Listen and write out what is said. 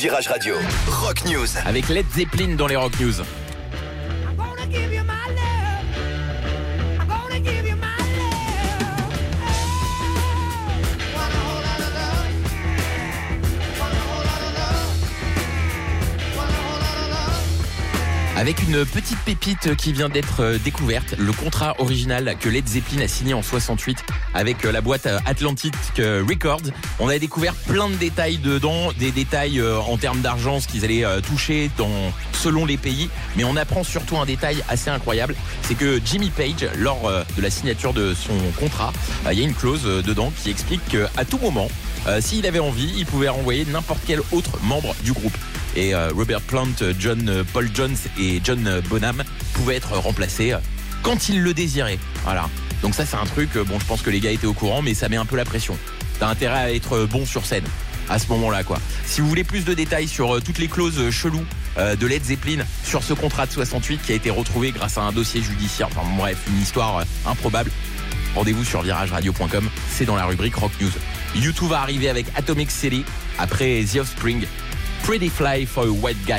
Virage Radio, Rock News. Avec Led Zeppelin dans les Rock News. Avec une petite pépite qui vient d'être découverte, le contrat original que Led Zeppelin a signé en 68 avec la boîte Atlantic Records. On a découvert plein de détails dedans, des détails en termes d'argent, ce qu'ils allaient toucher selon les pays. Mais on apprend surtout un détail assez incroyable, c'est que Jimmy Page, lors de la signature de son contrat, il y a une clause dedans qui explique qu'à tout moment, s'il avait envie, il pouvait renvoyer n'importe quel autre membre du groupe. Et Robert Plant, Paul Jones et John Bonham pouvaient être remplacés quand ils le désiraient. Voilà. Donc ça c'est un truc, bon je pense que les gars étaient au courant, mais ça met un peu la pression. T'as intérêt à être bon sur scène à ce moment-là quoi. Si vous voulez plus de détails sur toutes les clauses cheloues de Led Zeppelin sur ce contrat de 68 qui a été retrouvé grâce à un dossier judiciaire, enfin bref, une histoire improbable, rendez-vous sur virageradio.com, c'est dans la rubrique Rock News. U2 va arriver avec Atomic City après The Offspring. Pretty Fly for a White Guy.